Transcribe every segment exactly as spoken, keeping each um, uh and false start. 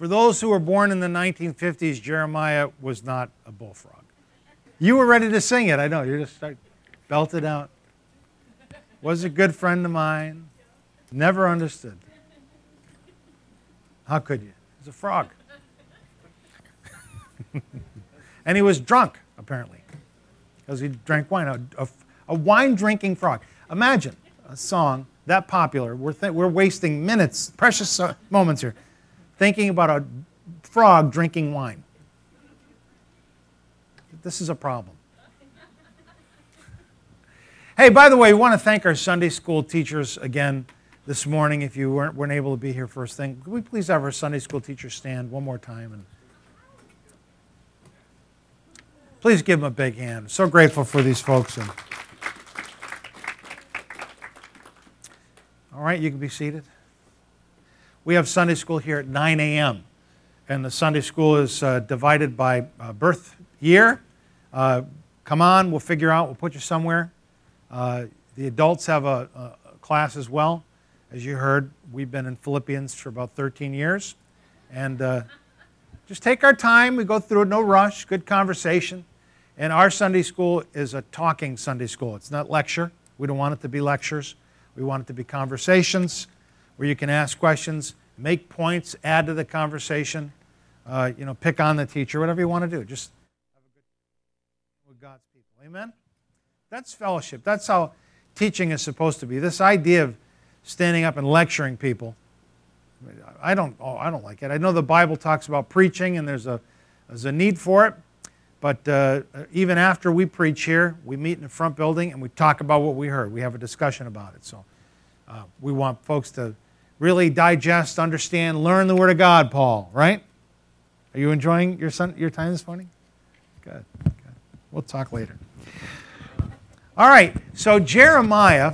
For those who were born in the nineteen fifties, Jeremiah was not a bullfrog. You were ready to sing it, I know. You just start belt it out. Was a good friend of mine. Never understood. How could you? He's a frog. And he was drunk, apparently, because he drank wine. A, a, a wine-drinking frog. Imagine a song that popular. We're, th- we're wasting minutes, precious uh, moments here, thinking about a frog drinking wine. This is a problem. Hey, by the way, we want to thank our Sunday school teachers again this morning. If you weren't, weren't able to be here first thing, could we please have our Sunday school teachers stand one more time? And please give them a big hand. So grateful for these folks. And all right, you can be seated. We have Sunday school here at nine a.m. And the Sunday school is uh, divided by uh, birth year. Uh, come on, we'll figure out, we'll put you somewhere. Uh, the adults have a, a class as well. As you heard, we've been in Philippians for about thirteen years. And uh, just take our time. We go through it, no rush, good conversation. And our Sunday school is a talking Sunday school. It's not lecture. We don't want it to be lectures. We want it to be conversations where you can ask questions, make points, add to the conversation, uh, you know, pick on the teacher, whatever you want to do. Just have a good time with God's people. Amen? That's fellowship. That's how teaching is supposed to be. This idea of standing up and lecturing people, I don't, oh, I don't like it. I know the Bible talks about preaching, and there's a, there's a need for it. But uh, even after we preach here, we meet in the front building and we talk about what we heard. We have a discussion about it. So uh, we want folks to really digest, understand, learn the Word of God, Paul, right? Are you enjoying your, son, your time this morning? Good, good. We'll talk later. All right, so Jeremiah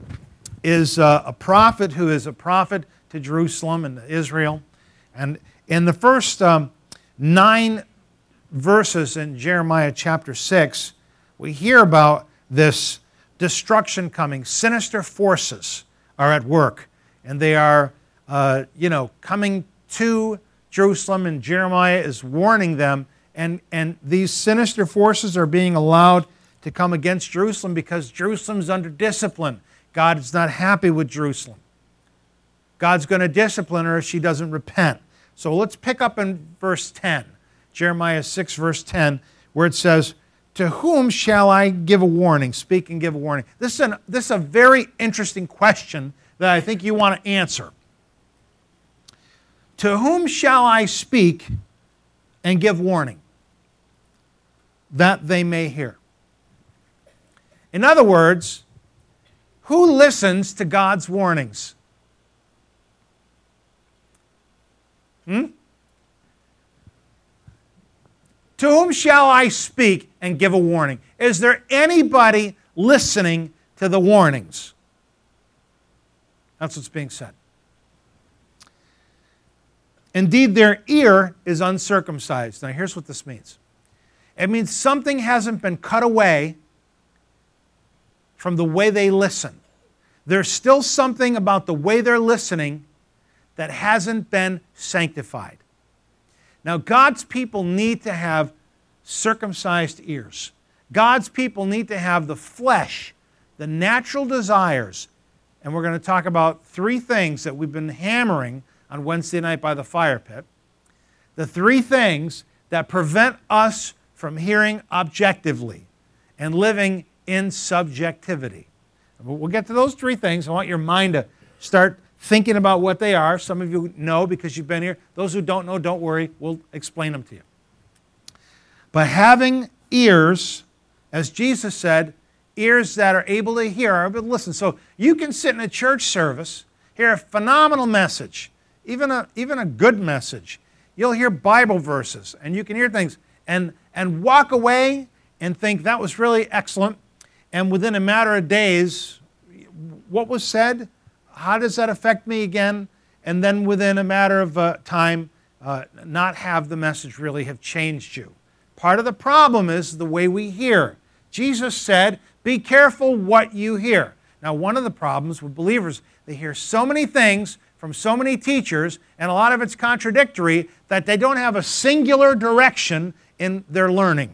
is uh, a prophet who is a prophet to Jerusalem and to Israel. And in the first um, nine verses in Jeremiah chapter six, we hear about this destruction coming. Sinister forces are at work, and they are, uh, you know, coming to Jerusalem, and Jeremiah is warning them, and, and these sinister forces are being allowed to come against Jerusalem because Jerusalem's under discipline. God is not happy with Jerusalem. God's going to discipline her if she doesn't repent. So let's pick up in verse ten. Jeremiah six, verse ten, where it says, "To whom shall I give a warning? Speak and give a warning." This is, an, this is a very interesting question that I think you want to answer. To whom shall I speak and give warning, that they may hear? In other words, who listens to God's warnings? Hmm? To whom shall I speak and give a warning? Is there anybody listening to the warnings? That's what's being said. Indeed, their ear is uncircumcised. Now, here's what this means. It means something hasn't been cut away from the way they listen. There's still something about the way they're listening that hasn't been sanctified. Now, God's people need to have circumcised ears. God's people need to have the flesh, the natural desires. And we're going to talk about three things that we've been hammering on Wednesday night by the fire pit. The three things that prevent us from hearing objectively and living in subjectivity. We'll get to those three things. I want your mind to start thinking about what they are. Some of you know because you've been here. Those who don't know, don't worry. We'll explain them to you. But having ears, as Jesus said, ears that are able to hear, are able to listen. So you can sit in a church service, hear a phenomenal message, even a, even a good message. You'll hear Bible verses, and you can hear things, and, and walk away and think that was really excellent. And within a matter of days, what was said, how does that affect me again? And then within a matter of uh, time, uh, not have the message really have changed you. Part of the problem is the way we hear. Jesus said, be careful what you hear. Now, one of the problems with believers, they hear so many things, from so many teachers, and a lot of it's contradictory, that they don't have a singular direction in their learning.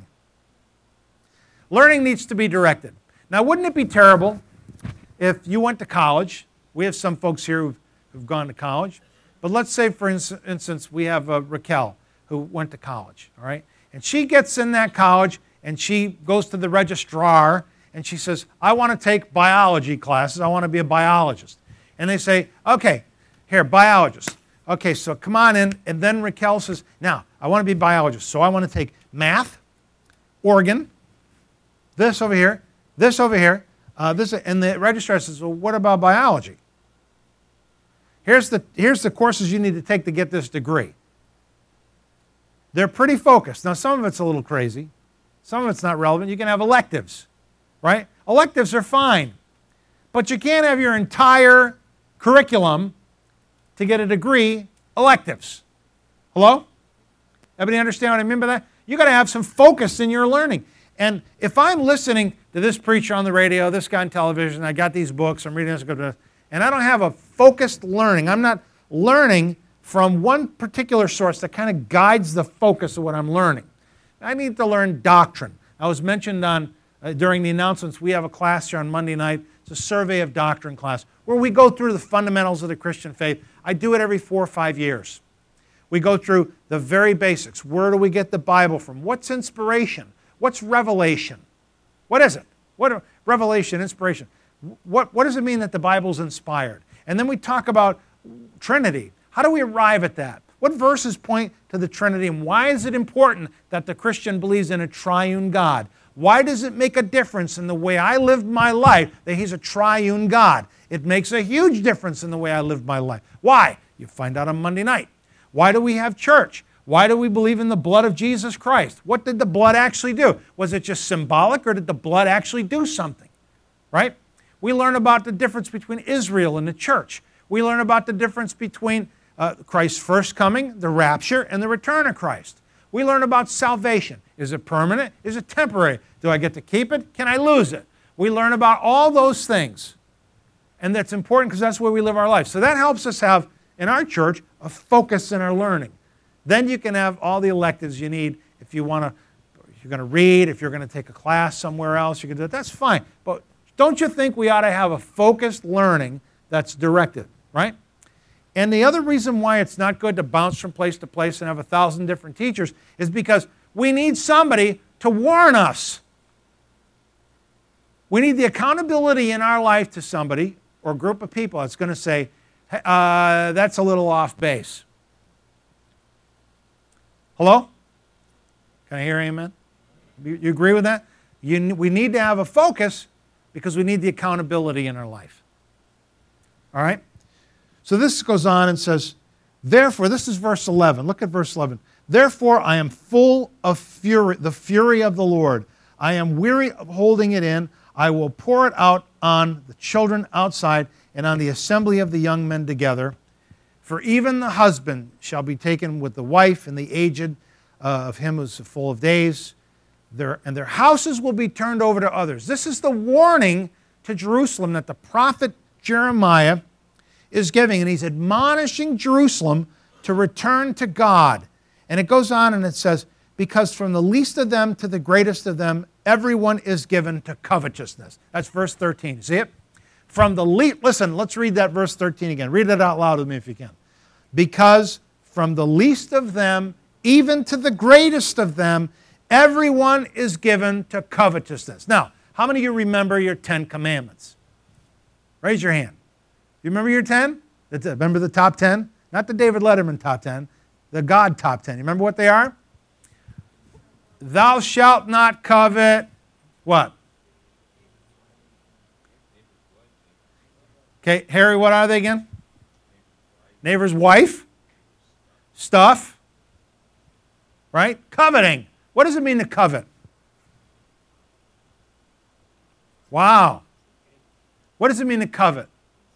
Learning needs to be directed. Now, wouldn't it be terrible if you went to college? We have some folks here who've, who've gone to college. But let's say, for instance, we have uh, Raquel, who went to college, all right? And she gets in that college, and she goes to the registrar, and she says, I want to take biology classes. I want to be a biologist. And they say, okay, here, biologist. Okay, so come on in. And then Raquel says, now, I want to be a biologist. So I want to take math, organ, this over here, this over here, uh, this, and the registrar says, well, what about biology? Here's the, here's the courses you need to take to get this degree. They're pretty focused. Now, some of it's a little crazy. Some of it's not relevant. You can have electives, right? Electives are fine. But you can't have your entire curriculum to get a degree electives. Hello? Everybody understand what I mean by that? You've got to have some focus in your learning. And if I'm listening to this preacher on the radio, this guy on television, I got these books, I'm reading this, and I don't have a focused learning, I'm not learning from one particular source that kind of guides the focus of what I'm learning. I need to learn doctrine. I was mentioned on uh, during the announcements, we have a class here on Monday night. It's a survey of doctrine class where we go through the fundamentals of the Christian faith. I do it every four or five years. We go through the very basics. Where do we get the Bible from? What's inspiration? What's revelation? What is it? What are, revelation, inspiration. What, what does it mean that the Bible's inspired? And then we talk about Trinity. How do we arrive at that? What verses point to the Trinity, and why is it important that the Christian believes in a triune God? Why does it make a difference in the way I live my life that He's a triune God? It makes a huge difference in the way I live my life. Why? You find out on Monday night. Why do we have church? Why do we believe in the blood of Jesus Christ? What did the blood actually do? Was it just symbolic, or did the blood actually do something? Right? We learn about the difference between Israel and the church. We learn about the difference between uh, Christ's first coming, the rapture, and the return of Christ. We learn about salvation. Is it permanent? Is it temporary? Do I get to keep it? Can I lose it? We learn about all those things. And that's important because that's where we live our life. So that helps us have, in our church, a focus in our learning. Then you can have all the electives you need if you want to, if you're going to read, if you're going to take a class somewhere else, you can do it. That's fine. But don't you think we ought to have a focused learning that's directed, right? And the other reason why it's not good to bounce from place to place and have a thousand different teachers is because we need somebody to warn us. We need the accountability in our life to somebody or a group of people that's going to say, uh, that's a little off base. Hello? Can I hear amen? You, you agree with that? You, we need to have a focus because we need the accountability in our life. All right? So this goes on and says, therefore, this is verse eleven. Look at verse eleven. Therefore, I am full of fury, the fury of the Lord. I am weary of holding it in. I will pour it out on the children outside and on the assembly of the young men together. For even the husband shall be taken with the wife and the aged uh, of him who is full of days. Their, and their houses will be turned over to others. This is the warning to Jerusalem that the prophet Jeremiah is giving, and he's admonishing Jerusalem to return to God. And it goes on and it says, because from the least of them to the greatest of them, everyone is given to covetousness. That's verse thirteen. See it? From the least, listen, let's read that verse thirteen again. Read it out loud with me if you can. Because from the least of them, even to the greatest of them, everyone is given to covetousness. Now, how many of you remember your Ten Commandments? Raise your hand. You remember your ten? Remember the top ten? Not the David Letterman top ten, the God top ten. You remember what they are? Thou shalt not covet what? Okay, Harry, what are they again? Neighbor's wife? Stuff? Right? Coveting. What does it mean to covet? Wow. What does it mean to covet?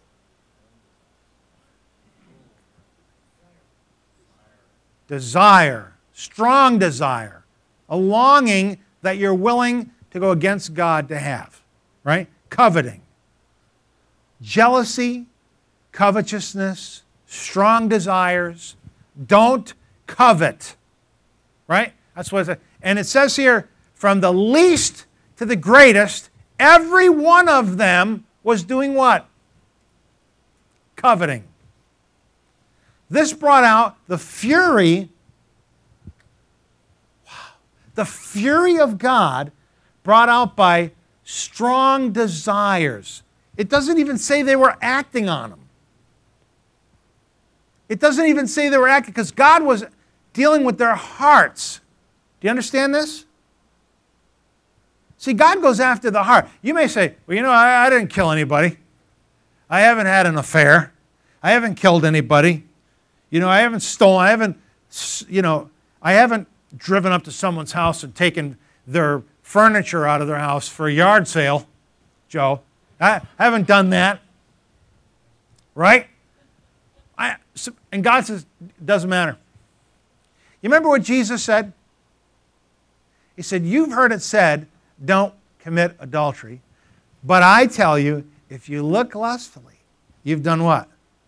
Desire. Strong desire. A longing that you're willing to go against God to have. Right? Coveting. Jealousy, covetousness, strong desires. Don't covet. Right? That's what it says. And it says here, from the least to the greatest, every one of them was doing what? Coveting. This brought out the fury, wow, the fury of God brought out by strong desires. It doesn't even say they were acting on them. It doesn't even say they were acting, because God was dealing with their hearts. Do you understand this? See, God goes after the heart. You may say, well, you know, I, I didn't kill anybody. I haven't had an affair. I haven't killed anybody. You know, I haven't stolen. I haven't, you know, I haven't driven up to someone's house and taken their furniture out of their house for a yard sale, Joe. I haven't done that. Right? I, and God says, it doesn't matter. You remember what Jesus said? He said, you've heard it said, don't commit adultery. But I tell you, if you look lustfully, you've done what?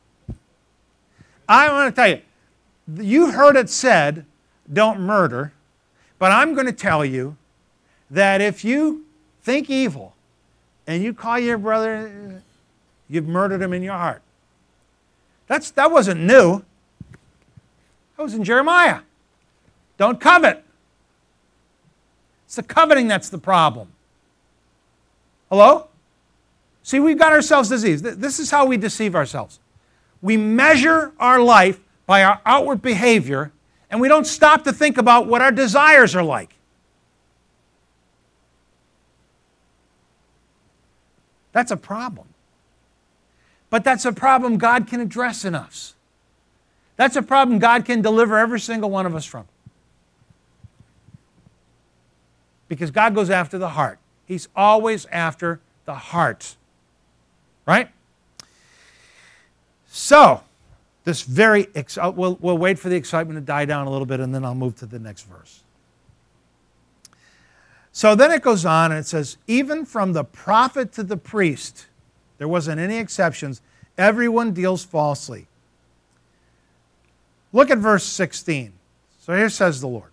I want to tell you, you heard it said, don't murder. But I'm going to tell you that if you think evil and you call your brother, you've murdered him in your heart. That's, that wasn't new. That was in Jeremiah. Don't covet. It's the coveting that's the problem. Hello? See, we've got ourselves diseased. This is how we deceive ourselves. We measure our life by our outward behavior, and we don't stop to think about what our desires are like. That's a problem. But that's a problem God can address in us. That's a problem God can deliver every single one of us from. Because God goes after the heart. He's always after the heart. Right? So, this very, ex- we'll, we'll wait for the excitement to die down a little bit, and then I'll move to the next verse. So then it goes on and it says, even from the prophet to the priest, there wasn't any exceptions, everyone deals falsely. Look at verse sixteen. So here says the Lord,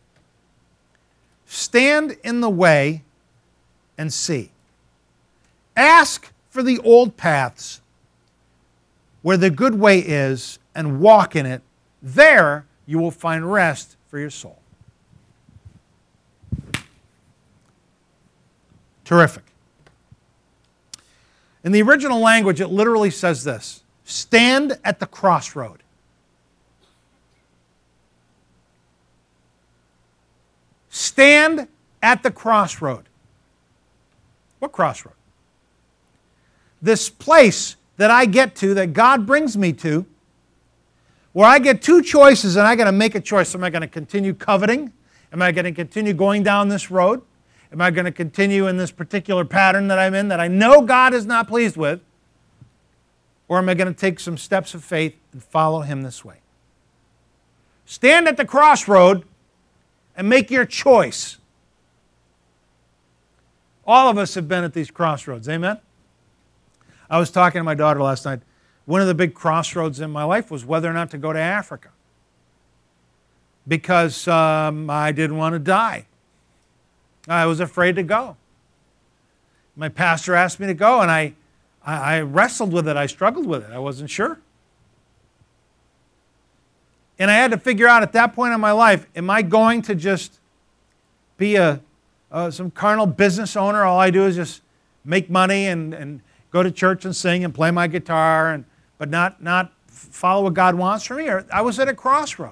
stand in the way and see. Ask for the old paths where the good way is, and walk in it. There you will find rest for your soul. Terrific. In the original language, it literally says this, stand at the crossroad. Stand at the crossroad. What crossroad? This place that I get to, that God brings me to, where I get two choices and I got to make a choice. Am I going to continue coveting? Am I going to continue going down this road? Am I going to continue in this particular pattern that I'm in that I know God is not pleased with? Or am I going to take some steps of faith and follow Him this way? Stand at the crossroad and make your choice. All of us have been at these crossroads. Amen? I was talking to my daughter last night. One of the big crossroads in my life was whether or not to go to Africa. Because um, I didn't want to die. I was afraid to go. My pastor asked me to go, and I, I, I wrestled with it. I struggled with it. I wasn't sure. And I had to figure out at that point in my life, am I going to just be a uh, some carnal business owner? All I do is just make money and, and go to church and sing and play my guitar, and but not, not follow what God wants from me. Or I was at a crossroad.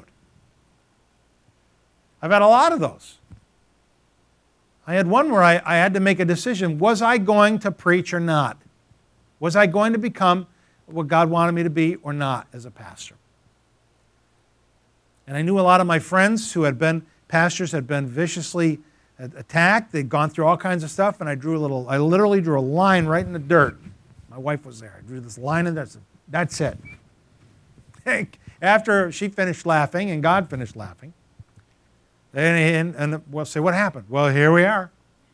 I've had a lot of those. I had one where I, I had to make a decision. Was I going to preach or not? Was I going to become what God wanted me to be or not as a pastor? And I knew a lot of my friends who had been pastors had been viciously attacked. They'd gone through all kinds of stuff, and I drew a little, I literally drew a line right in the dirt. My wife was there. I drew this line in there. That's it. After she finished laughing and God finished laughing, and, and, and we'll say, what happened? Well, here we are.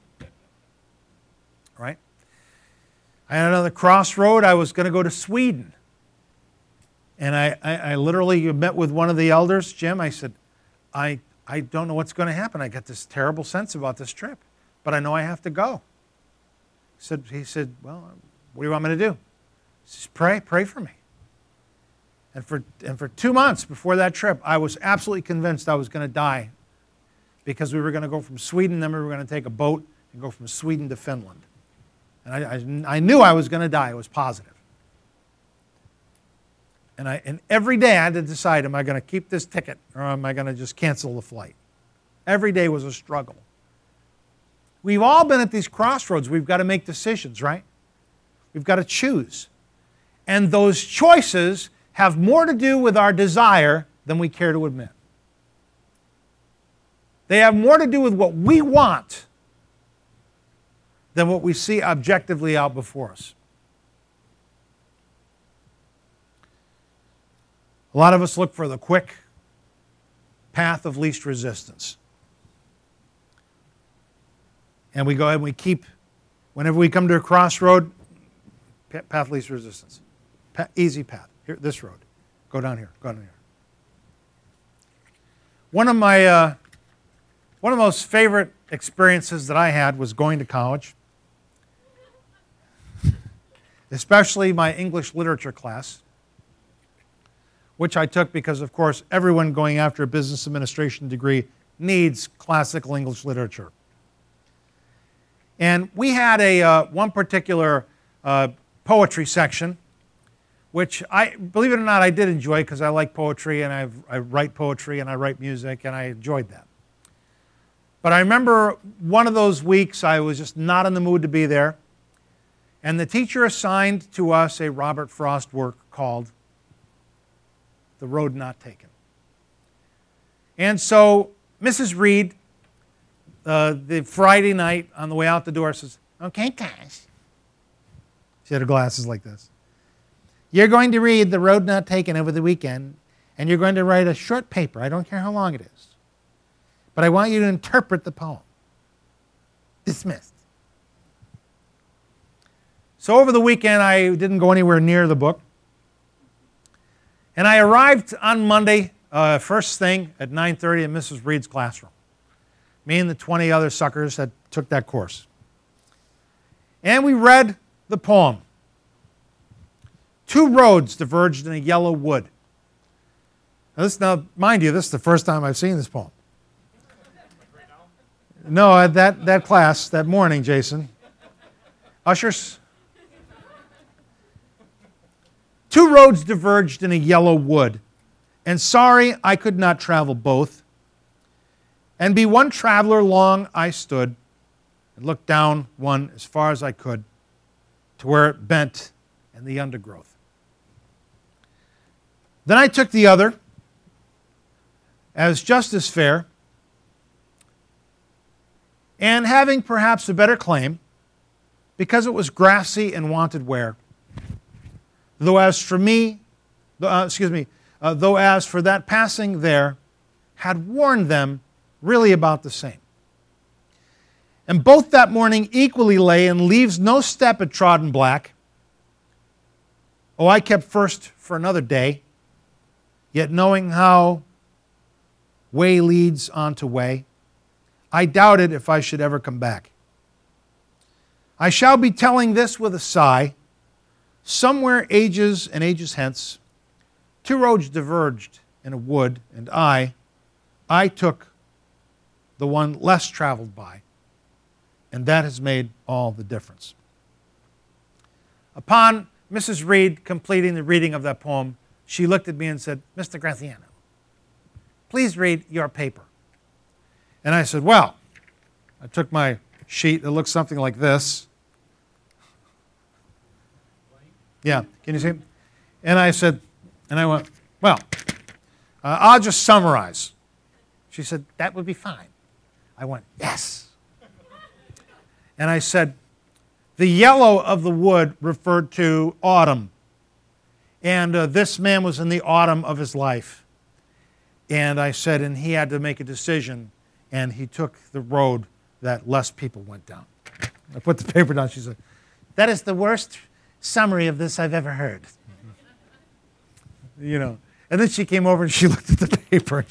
Right? I had another crossroad. I was going to go to Sweden. And I, I, I literally met with one of the elders, Jim. I said, I, I don't know what's going to happen. I got this terrible sense about this trip, but I know I have to go. He said, he said, well, what do you want me to do? He says, pray, pray for me. And for, and for two months before that trip, I was absolutely convinced I was going to die because we were going to go from Sweden, then we were going to take a boat and go from Sweden to Finland. And I, I, I knew I was going to die. I was positive. And, I, and every day I had to decide, am I going to keep this ticket or am I going to just cancel the flight? Every day was a struggle. We've all been at these crossroads. We've got to make decisions, right? We've got to choose. And those choices have more to do with our desire than we care to admit. They have more to do with what we want than what we see objectively out before us. A lot of us look for the quick path of least resistance. And we go ahead and we keep, whenever we come to a crossroad, path of least resistance. Pa- easy path. Here, this road. Go down here. Go down here. One of my, uh, one of the most favorite experiences that I had was going to college, especially my English literature class, which I took because, of course, everyone going after a business administration degree needs classical English literature. And we had a uh, one particular uh, poetry section, which I, believe it or not, I did enjoy because I like poetry and I've, I write poetry and I write music and I enjoyed that. But I remember one of those weeks I was just not in the mood to be there, and the teacher assigned to us a Robert Frost work called The Road Not Taken. And so Missus Reed, uh, the Friday night on the way out the door, says, okay, guys. She had her glasses like this. You're going to read The Road Not Taken over the weekend, and you're going to write a short paper. I don't care how long it is. But I want you to interpret the poem. Dismissed. So over the weekend, I didn't go anywhere near the book. And I arrived on Monday, uh, first thing, at nine thirty in Missus Reed's classroom. Me and the twenty other suckers that took that course. And we read the poem. Two roads diverged in a yellow wood. Now, this, now mind you, this is the first time I've seen this poem. No, at that, that class, that morning, Jason. Ushers. Two roads diverged in a yellow wood, and sorry I could not travel both. And be one traveler long I stood, and looked down one as far as I could, to where it bent in the undergrowth. Then I took the other, as just as fair, and having perhaps a better claim, because it was grassy and wanted wear. Though as for me, uh, excuse me, uh, though as for that passing there, had warned them really about the same. And both that morning equally lay, and leaves no step had trodden black. Oh, I kept first for another day, yet knowing how way leads on to way, I doubted if I should ever come back. I shall be telling this with a sigh. Somewhere ages and ages hence, two roads diverged in a wood, and I, I took the one less traveled by, and that has made all the difference. Upon Missus Reed completing the reading of that poem, she looked at me and said, Mister Graziano, please read your paper. And I said, well, I took my sheet that looks something like this. Yeah, can you see it? And I said, and I went, well, uh, I'll just summarize. She said, that would be fine. I went, yes. And I said, the yellow of the wood referred to autumn. And uh, this man was in the autumn of his life. And I said, and he had to make a decision, and he took the road that less people went down. I put the paper down. She said, that is the worst summary of this I've ever heard. you know. And then she came over and she looked at the paper.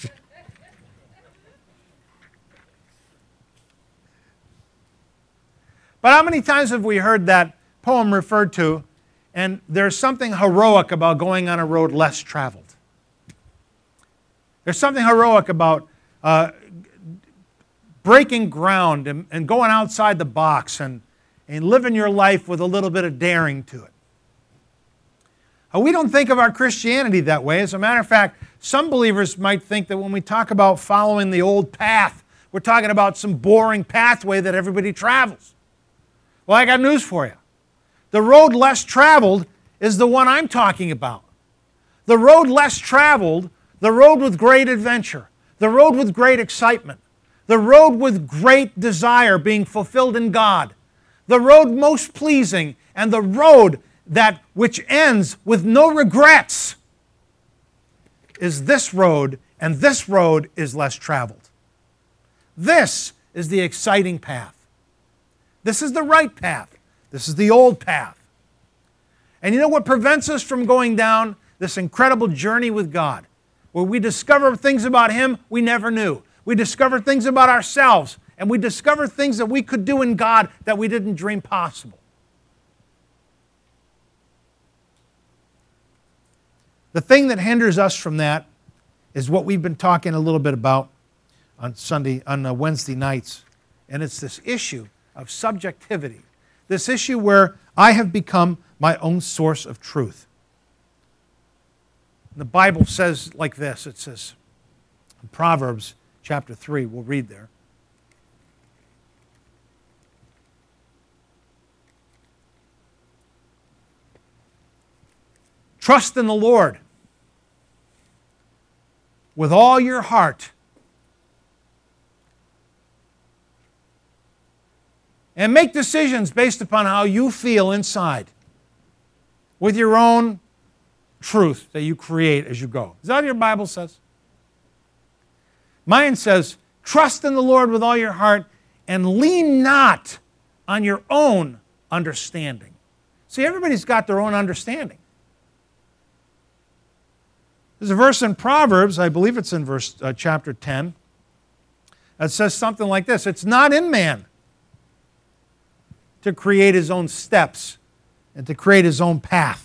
But how many times have we heard that poem referred to, and there's something heroic about going on a road less traveled. There's something heroic about uh, breaking ground and, and going outside the box and, and living your life with a little bit of daring to it. Uh, we don't think of our Christianity that way. As a matter of fact, some believers might think that when we talk about following the old path, we're talking about some boring pathway that everybody travels. Well, I got news for you. The road less traveled is the one I'm talking about. The road less traveled, the road with great adventure, the road with great excitement, the road with great desire being fulfilled in God, the road most pleasing, and the road that which ends with no regrets is this road, and this road is less traveled. This is the exciting path. This is the right path. This is the old path. And you know what prevents us from going down this incredible journey with God, where we discover things about Him we never knew. We discover things about ourselves, and we discover things that we could do in God that we didn't dream possible. The thing that hinders us from that is what we've been talking a little bit about on Sunday, on uh, Wednesday nights, and it's this issue of subjectivity. This issue where I have become my own source of truth. The Bible says like this, it says in Proverbs chapter three, we'll read there. Trust in the Lord with all your heart, and make decisions based upon how you feel inside, with your own truth that you create as you go. Is that what your Bible says? Mine says, trust in the Lord with all your heart and lean not on your own understanding. See, everybody's got their own understanding. There's a verse in Proverbs, I believe it's in verse uh, chapter ten, that says something like this: it's not in man to create his own steps and to create his own path.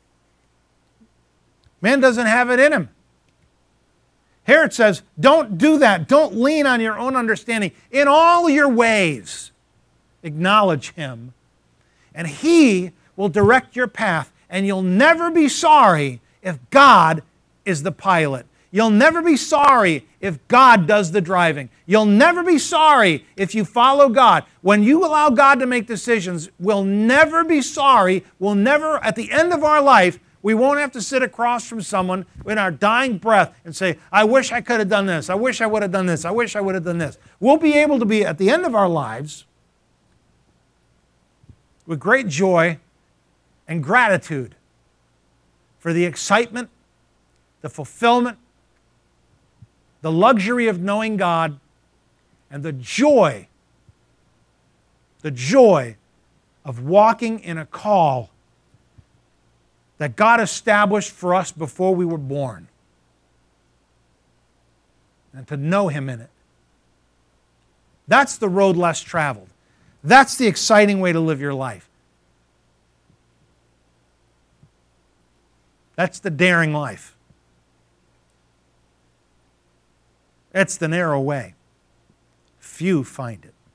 Man doesn't have it in him. Here it says, don't do that. Don't lean on your own understanding. In all your ways, acknowledge Him, and He will direct your path, and you'll never be sorry if God is the pilot. You'll never be sorry if God does the driving. You'll never be sorry if you follow God. When you allow God to make decisions, we'll never be sorry. We'll never, at the end of our life, we won't have to sit across from someone in our dying breath and say, I wish I could have done this. I wish I would have done this. I wish I would have done this. We'll be able to be, at the end of our lives, with great joy and gratitude for the excitement, the fulfillment, the luxury of knowing God, and the joy, the joy of walking in a call that God established for us before we were born, and to know Him in it. That's the road less traveled. That's the exciting way to live your life. That's the daring life. It's the narrow way. Few find it.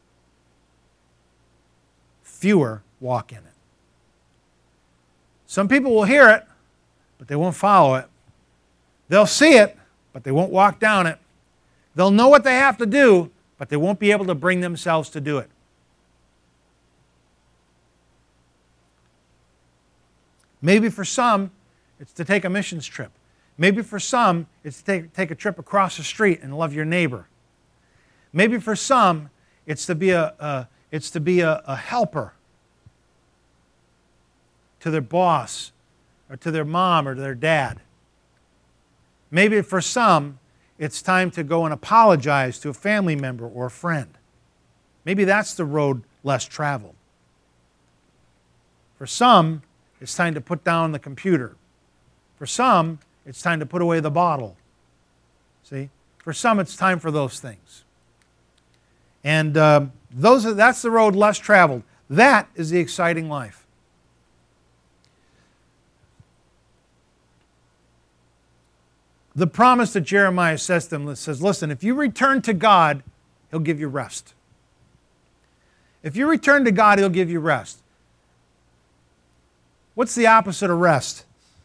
Fewer walk in it. Some people will hear it, but they won't follow it. They'll see it, but they won't walk down it. They'll know what they have to do, but they won't be able to bring themselves to do it. Maybe for some, it's to take a missions trip. Maybe for some, it's to take, take a trip across the street and love your neighbor. Maybe for some, it's to be a, a, it's to be a, a helper to their boss or to their mom or to their dad. Maybe for some, it's time to go and apologize to a family member or a friend. Maybe that's the road less traveled. For some, it's time to put down the computer. For some, It's time to put away the bottle. See? For some, it's time for those things. And uh, those are, that's the road less traveled. That is the exciting life. The promise that Jeremiah says to them says, listen, if you return to God, He'll give you rest. If you return to God, He'll give you rest. What's the opposite of rest?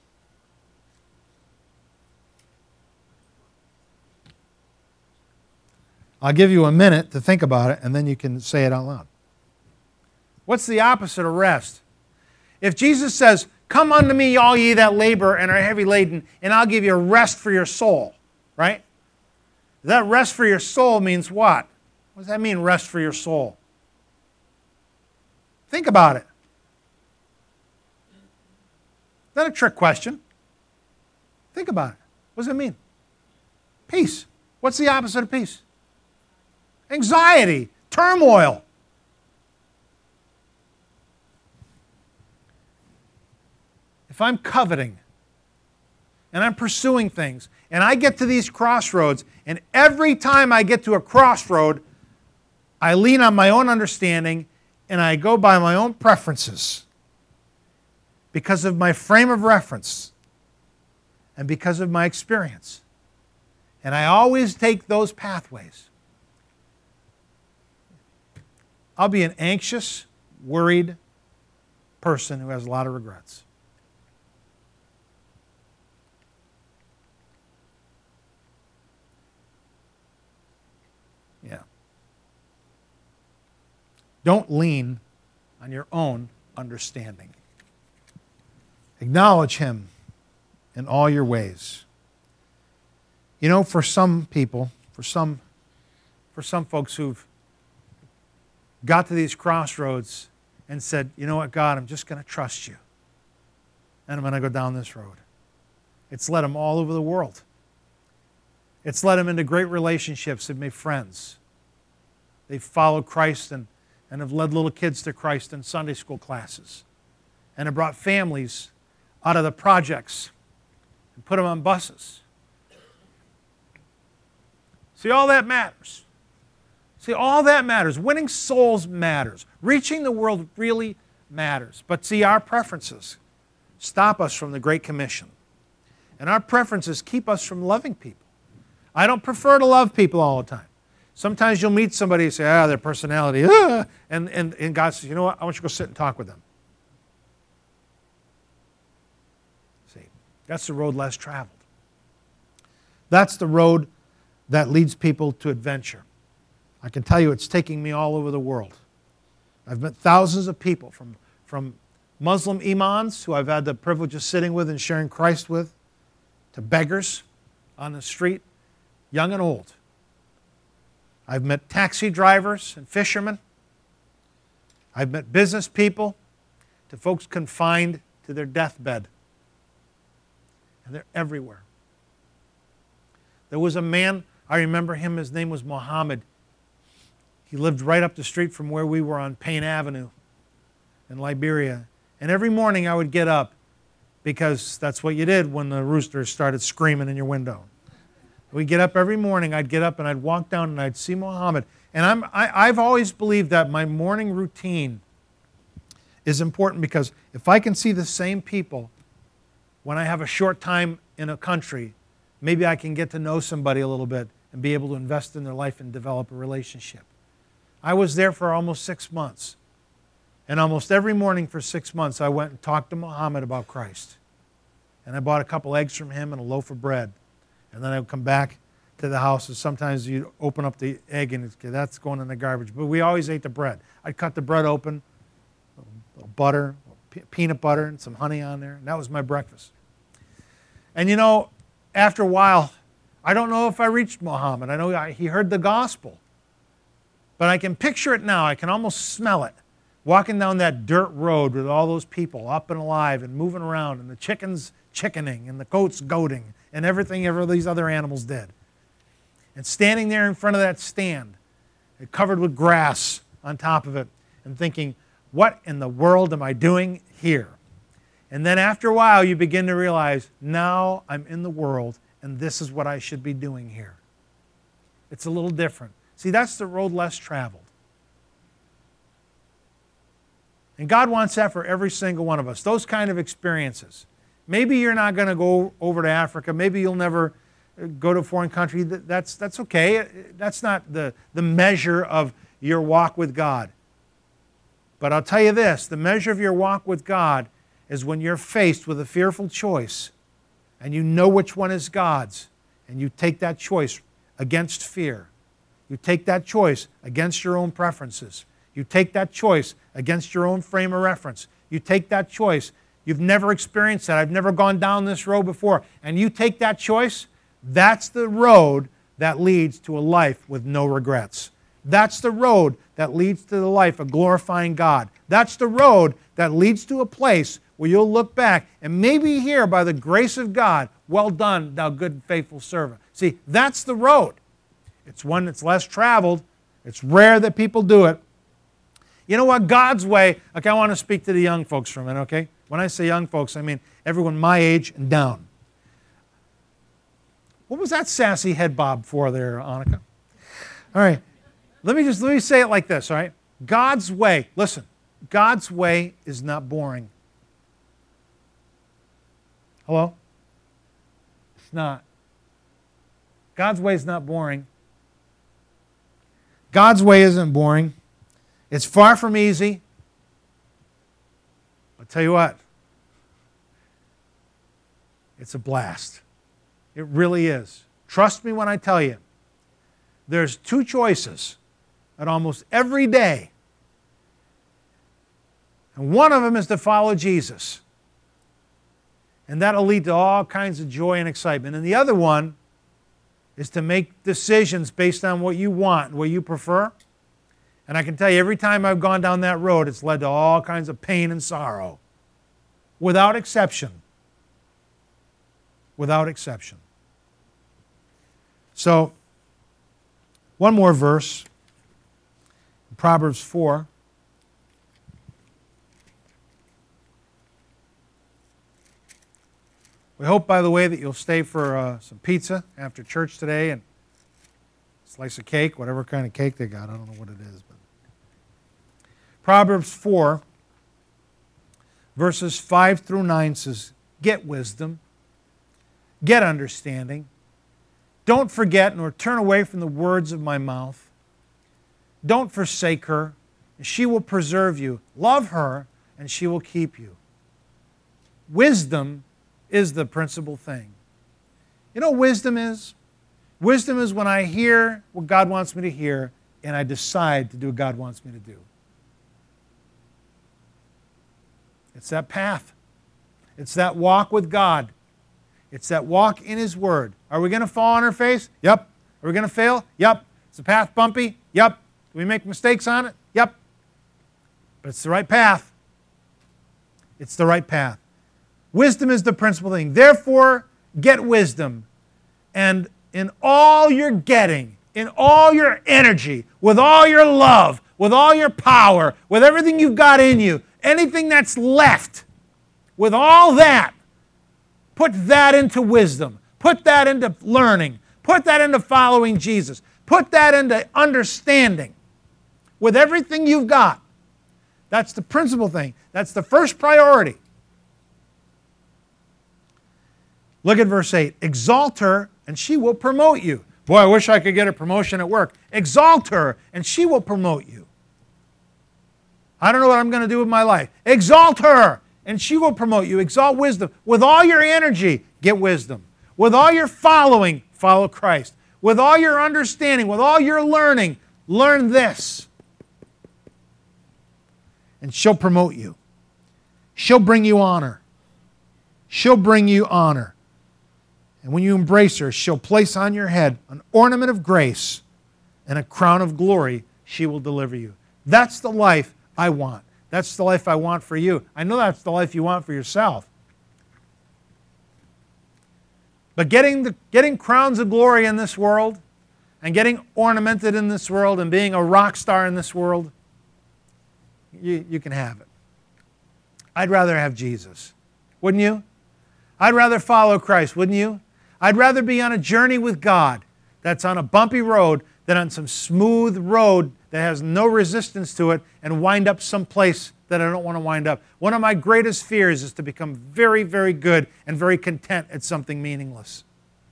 I'll give you a minute to think about it, and then you can say it out loud. What's the opposite of rest? If Jesus says, come unto me, all ye that labor and are heavy laden, and I'll give you rest for your soul, right? That rest for your soul means what? What does that mean, rest for your soul? Think about it. Is that a trick question? Think about it. What does it mean? Peace. What's the opposite of peace? Anxiety, turmoil. If I'm coveting and I'm pursuing things and I get to these crossroads, and every time I get to a crossroad, I lean on my own understanding and I go by my own preferences because of my frame of reference and because of my experience. And I always take those pathways. I'll be an anxious, worried person who has a lot of regrets. Yeah. Don't lean on your own understanding. Acknowledge Him in all your ways. You know, for some people, for some, for some folks who've got to these crossroads and said, you know what, God, I'm just going to trust you. And I'm going to go down this road. It's led them all over the world. It's led them into great relationships. They've made friends. They've followed Christ and, and have led little kids to Christ in Sunday school classes. And have brought families out of the projects and put them on buses. See, all that matters. See, all that matters. Winning souls matters. Reaching the world really matters. But see, our preferences stop us from the Great Commission. And our preferences keep us from loving people. I don't prefer to love people all the time. Sometimes you'll meet somebody and say, ah, their personality, ah, and, and, and God says, you know what, I want you to go sit and talk with them. See, that's the road less traveled. That's the road that leads people to adventure. I can tell you it's taking me all over the world. I've met thousands of people from, from Muslim imams who I've had the privilege of sitting with and sharing Christ with, to beggars on the street, young and old. I've met taxi drivers and fishermen. I've met business people, to folks confined to their deathbed. And they're everywhere. There was a man, I remember him, his name was Muhammad. He lived right up the street from where we were on Payne Avenue in Liberia. And every morning I would get up, because that's what you did when the roosters started screaming in your window. We'd get up every morning, I'd get up and I'd walk down and I'd see Muhammad. And I'm, I, I've always believed that my morning routine is important, because if I can see the same people when I have a short time in a country, maybe I can get to know somebody a little bit and be able to invest in their life and develop a relationship. I was there for almost six months. And almost every morning for six months, I went and talked to Muhammad about Christ. And I bought a couple eggs from him and a loaf of bread. And then I would come back to the house, and sometimes you'd open up the egg and it's, okay, that's going in the garbage. But we always ate the bread. I'd cut the bread open, a little butter, a little peanut butter, and some honey on there. And that was my breakfast. And you know, after a while, I don't know if I reached Muhammad. I know I, he heard the gospel. But I can picture it now. I can almost smell it. Walking down that dirt road with all those people up and alive and moving around, and the chickens chickening and the goats goating and everything ever these other animals did. And standing there in front of that stand, covered with grass on top of it, and thinking, what in the world am I doing here? And then after a while, you begin to realize, now I'm in the world, and this is what I should be doing here. It's a little different. See, that's the road less traveled. And God wants that for every single one of us, those kind of experiences. Maybe you're not going to go over to Africa. Maybe you'll never go to a foreign country. That's, that's okay. That's not the, the measure of your walk with God. But I'll tell you this, the measure of your walk with God is when you're faced with a fearful choice and you know which one is God's, and you take that choice against fear. You take that choice against your own preferences. You take that choice against your own frame of reference. You take that choice. You've never experienced that. I've never gone down this road before. And you take that choice, that's the road that leads to a life with no regrets. That's the road that leads to the life of glorifying God. That's the road that leads to a place where you'll look back and maybe hear by the grace of God, well done, thou good and faithful servant. See, that's the road. It's one that's less traveled. It's rare that people do it. You know what? God's way, okay, I want to speak to the young folks for a minute, okay? When I say young folks, I mean everyone my age and down. What was that sassy head bob for there, Annika? All right. Let me just let me say it like this, all right? God's way, listen, God's way is not boring. Hello? It's not. God's way is not boring. God's way isn't boring. It's far from easy. I'll tell you what, it's a blast. It really is. Trust me when I tell you, there's two choices at almost every day. And one of them is to follow Jesus. And that'll lead to all kinds of joy and excitement. And the other one is to make decisions based on what you want and what you prefer. And I can tell you, every time I've gone down that road, it's led to all kinds of pain and sorrow. Without exception. Without exception. So, one more verse. Proverbs four. We hope, by the way, that you'll stay for uh, some pizza after church today and a slice of cake, whatever kind of cake they got. I don't know what it is. But Proverbs four, verses five through nine says, get wisdom, get understanding. Don't forget nor turn away from the words of my mouth. Don't forsake her, and she will preserve you. Love her, and she will keep you. Wisdom is the principal thing. You know what wisdom is? Wisdom is when I hear what God wants me to hear, and I decide to do what God wants me to do. It's that path. It's that walk with God. It's that walk in His Word. Are we going to fall on our face? Yep. Are we going to fail? Yep. Is the path bumpy? Yep. Do we make mistakes on it? Yep. But it's the right path. It's the right path. Wisdom is the principal thing. Therefore, get wisdom. And in all you're getting, in all your energy, with all your love, with all your power, with everything you've got in you, anything that's left, with all that, put that into wisdom. Put that into learning. Put that into following Jesus. Put that into understanding. With everything you've got. That's the principal thing. That's the first priority. Look at verse eight. Exalt her, and she will promote you. Boy, I wish I could get a promotion at work. Exalt her, and she will promote you. I don't know what I'm going to do with my life. Exalt her, and she will promote you. Exalt wisdom. With all your energy, get wisdom. With all your following, follow Christ. With all your understanding, with all your learning, learn this. And she'll promote you. She'll bring you honor. She'll bring you honor. And when you embrace her, she'll place on your head an ornament of grace and a crown of glory she will deliver you. That's the life I want. That's the life I want for you. I know that's the life you want for yourself. But getting, the, getting crowns of glory in this world and getting ornamented in this world and being a rock star in this world, you, you can have it. I'd rather have Jesus. wouldn't you? I'd rather follow Christ, wouldn't you? I'd rather be on a journey with God that's on a bumpy road than on some smooth road that has no resistance to it and wind up someplace that I don't want to wind up. One of my greatest fears is to become very, very good and very content at something meaningless.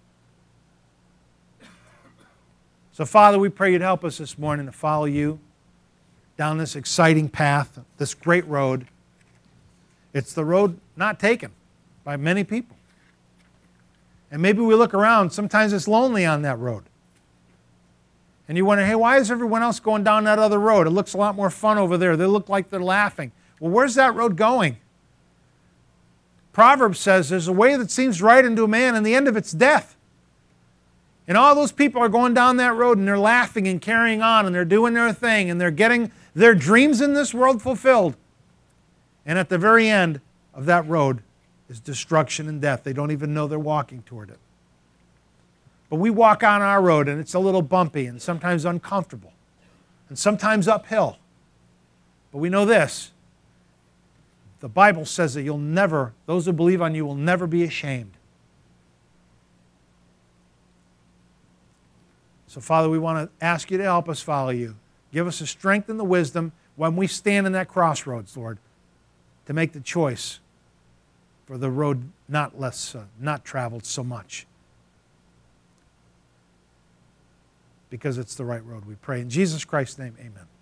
So, Father, we pray you'd help us this morning to follow you down this exciting path, this great road. It's the road not taken by many people. And maybe we look around, sometimes it's lonely on that road. And you wonder, hey, why is everyone else going down that other road? It looks a lot more fun over there. They look like they're laughing. Well, where's that road going? Proverbs says there's a way that seems right unto a man, and the end of it's death. And all those people are going down that road, and they're laughing and carrying on, and they're doing their thing, and they're getting their dreams in this world fulfilled. And at the very end of that road is destruction and death. They don't even know they're walking toward it. But we walk on our road, and it's a little bumpy and sometimes uncomfortable and sometimes uphill. But we know this. The Bible says that you'll never, those who believe on you will never be ashamed. So, Father, we want to ask you to help us follow you. Give us the strength and the wisdom when we stand in that crossroads, Lord, to make the choice for the road not less, uh, not traveled so much. Because it's the right road, we pray. In Jesus Christ's name, amen.